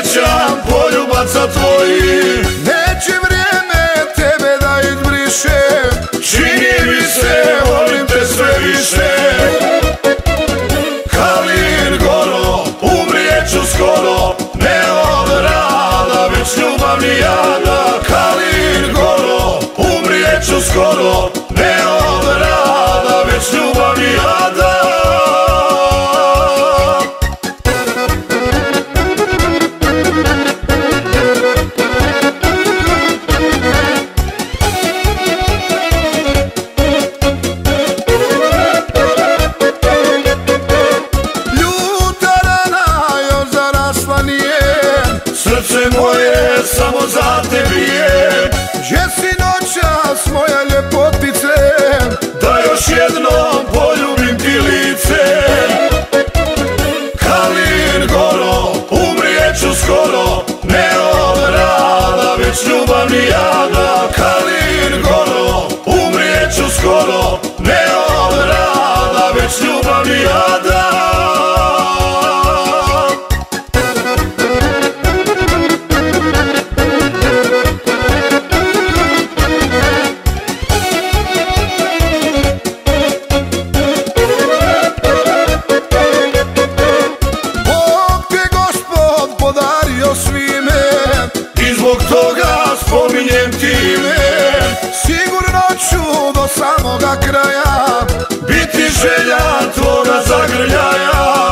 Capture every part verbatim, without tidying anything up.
sjećam poljubaca tvojih. Neće vrijeme tebe da izbriše, Čini mi se, volim te sve više. Kalin Goro, umrijeću skoro, ne od rada, već ljubav mi jada. Kalin Goro, umrijeću skoro, ne od rada, već ljubav mi jada. Srce moje samo za te bije. Gdje si noćas moja ljepotice, Da još jednom poljubim ti lice. Kalin Goro, umrijeću skoro, ne od rada, već ljubav mi jada. Kalin Goro, umrijeću skoro, ne od rada, već ljubav mi jada. I zbog toga spominjem ti ime. sigurno ću do samoga kraja biti želja tvoga zagrljaja.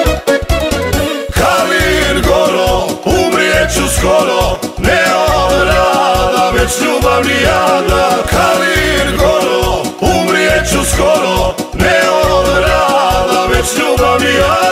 Kalin Goro, umrijeću skoro, ne od rada, već ljubav mi jada. Kalin Goro, umrijeću skoro, ne od rada, već ljubav mi jada.